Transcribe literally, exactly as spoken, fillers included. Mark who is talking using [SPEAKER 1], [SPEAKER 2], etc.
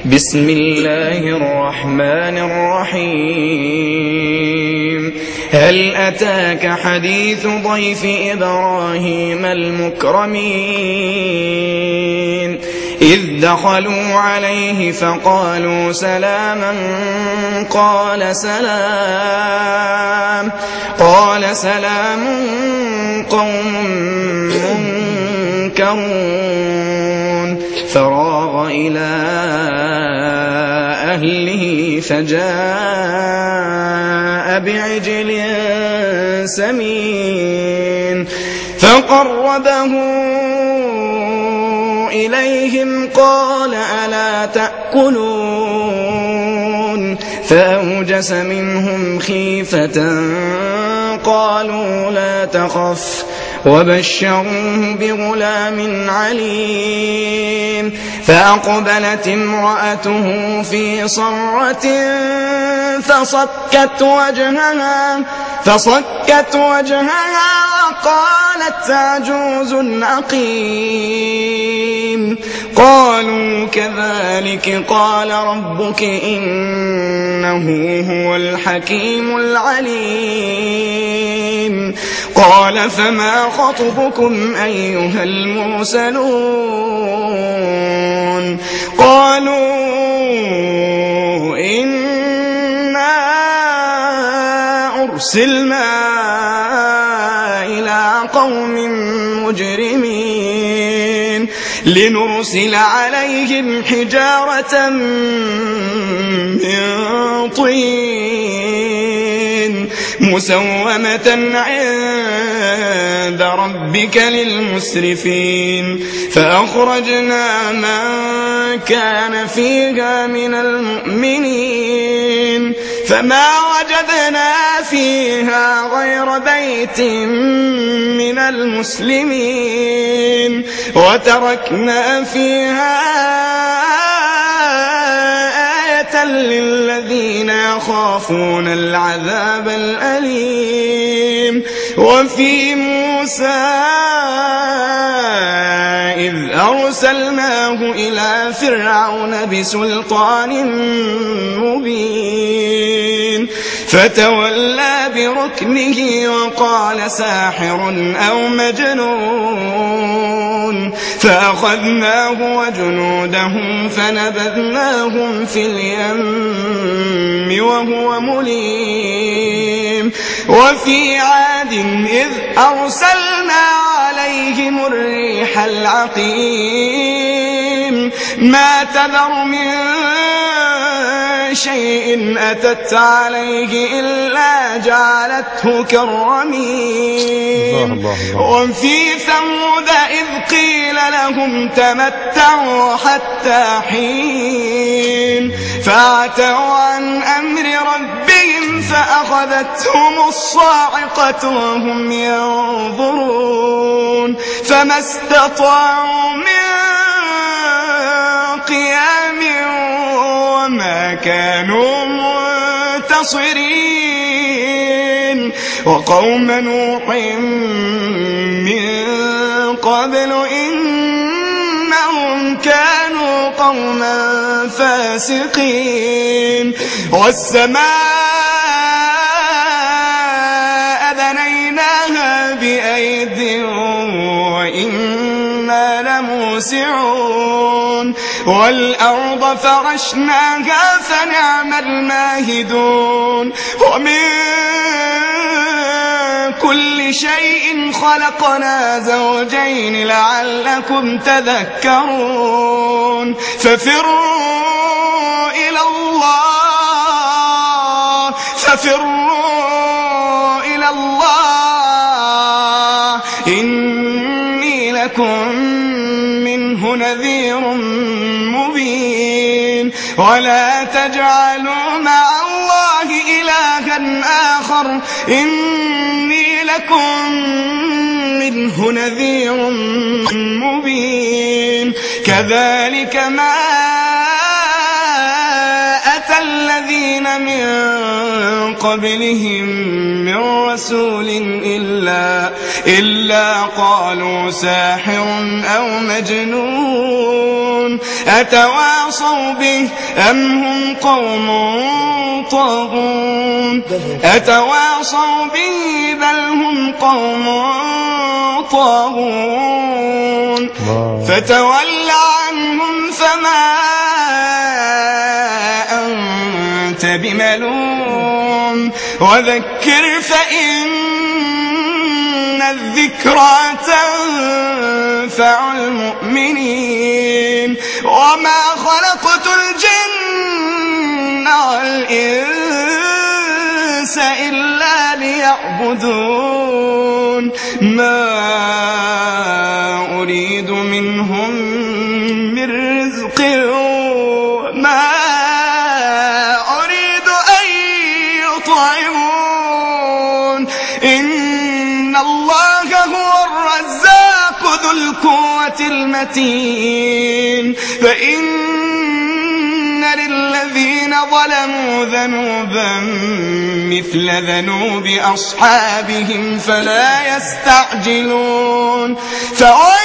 [SPEAKER 1] بسم الله الرحمن الرحيم هل أتاك حديث ضيف إبراهيم المكرمين إذ دخلوا عليه فقالوا سلاما قال سلام قال سلام قوم منكرون فراغ إلى أهله فجاء بعجل سمين فقربه إليهم قال ألا تأكلون فأوجس منهم خيفة قالوا لا تخف وبشروه بغلام عليم فأقبلت امرأته في صرة فصكت وجهها فصكت وجهها وقالت عجوز عقيم قالوا كذلك قال ربك إنه هو الحكيم العليم قال فما خطبكم أيها المرسلون قالوا إنا أرسلنا إلى قوم مجرمين لنرسل عليهم حجارة من طين مسومة عند ربك للمسرفين فأخرجنا من كان فيها من المؤمنين فما وجدنا فيها غير بيت من المسلمين وتركنا فيها آية للذين يخافون العذاب الأليم وفي موسى إذ أرسلناه إلى فرعون بسلطان مبين فتولى بركنه وقال ساحر أو مجنون فأخذناه وجنوده فنبذناهم في اليم وهو مليم وفي عاد إذ أرسلنا عليهم الريح العقيم ما تذر من شيء أتت عليه إلا جعلته كالرميم وفي ثمود إذ قيل لهم تمتعوا حتى حين فعتوا عن أمر ربهم فأخذتهم الصاعقة وهم ينظرون فما استطاعوا من قيام وما كانوا منتصرين وقوم نوح من قبل إنهم كانوا قوما فاسقين والسماء بنيناها بأيد وإنا لموسعون والأرض فرشناها فنعم الماهدون ومن كل شيء خلقنا زوجين لعلكم تذكرون ففروا إلى الله ففروا إلى الله إني لكم منه نذير مبين ولا تجعلوا مع الله إلها آخر إني لكم منه نذير مبين كذلك ما أتى الذين من قبلهم من رسول إلا, إلا قالوا ساحر أو مجنون أتواصوا به أم هم قوم طاغون أتواصوا به بل هم قوم طاغون فتول عنهم فما أنت بملوم وذكر فإن الذكرى تنفع المؤمنين وما خلقت الجن والإنس إلا ليعبدون ما أريد منهم من رزق وما أريد أن يطعمون إن الله هو الرزاق ذو القوة المتين فإن للذين ظلموا ذنوبا مثل ذنوب أصحابهم فلا يستعجلون